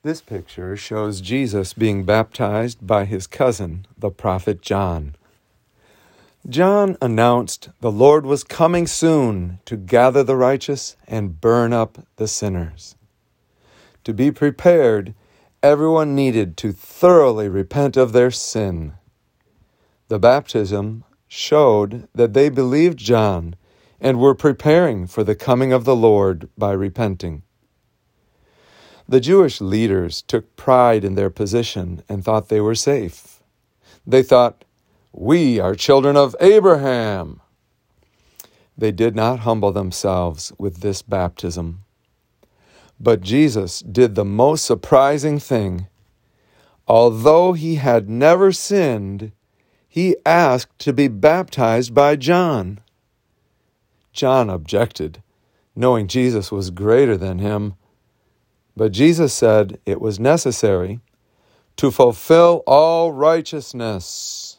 This picture shows Jesus being baptized by his cousin, the prophet John. John announced the Lord was coming soon to gather the righteous and burn up the sinners. To be prepared, everyone needed to thoroughly repent of their sin. The baptism showed that they believed John and were preparing for the coming of the Lord by repenting. The Jewish leaders took pride in their position and thought they were safe. They thought, "We are children of Abraham." They did not humble themselves with this baptism. But Jesus did the most surprising thing. Although he had never sinned, he asked to be baptized by John. John objected, knowing Jesus was greater than him. But Jesus said it was necessary to fulfill all righteousness.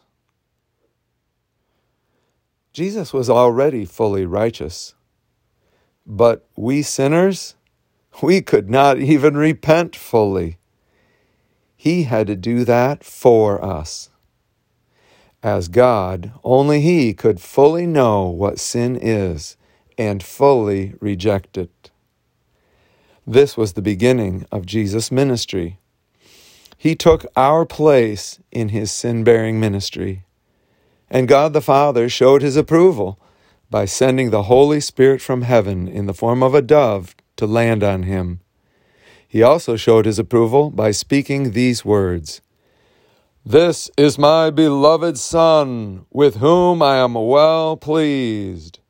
Jesus was already fully righteous. But we sinners, we could not even repent fully. He had to do that for us. As God, only He could fully know what sin is and fully reject it. This was the beginning of Jesus' ministry. He took our place in His sin-bearing ministry. And God the Father showed His approval by sending the Holy Spirit from heaven in the form of a dove to land on Him. He also showed His approval by speaking these words, "This is my beloved Son, with whom I am well pleased."